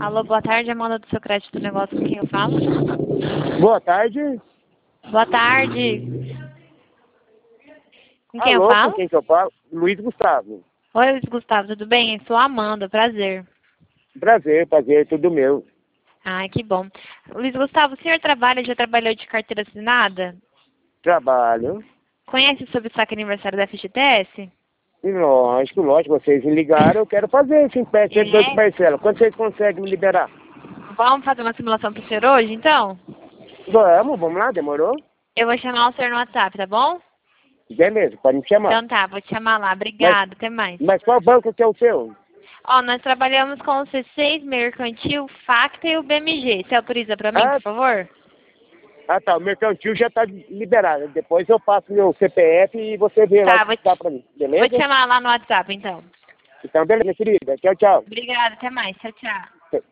Alô, boa tarde, Amanda do seu crédito do negócio, com quem eu falo? Boa tarde. Boa tarde. Com quem eu Alô, com falo? quem que eu falo? Luiz Gustavo. Oi, Luiz Gustavo, tudo bem? Eu sou a Amanda, prazer. Prazer, tudo meu. Ai, que bom. Luiz Gustavo, o senhor já trabalhou de carteira assinada? Trabalho. Conhece sobre o saque aniversário da FGTS? E lógico, vocês me ligaram, eu quero fazer esse empréstimo de 2 É. parcelas. Quando vocês conseguem me liberar? Vamos fazer uma simulação para o senhor hoje, então? Vamos lá, demorou? Eu vou chamar o senhor no WhatsApp, tá bom? Beleza, pode me chamar. Então tá, vou te chamar lá. Mas, Obrigada, até mais. mas qual banco que é o seu? Ó, nós trabalhamos com o C6, Mercantil, Facta e o BMG. Você autoriza para mim, por favor? Tá, o mercantil já tá liberado. Depois eu passo meu CPF e você vê lá Tá, o que dá pra mim, vou beleza? te chamar lá no WhatsApp, então. Então, beleza, minha querida. Tchau, tchau. Obrigada, até mais. Tchau, tchau.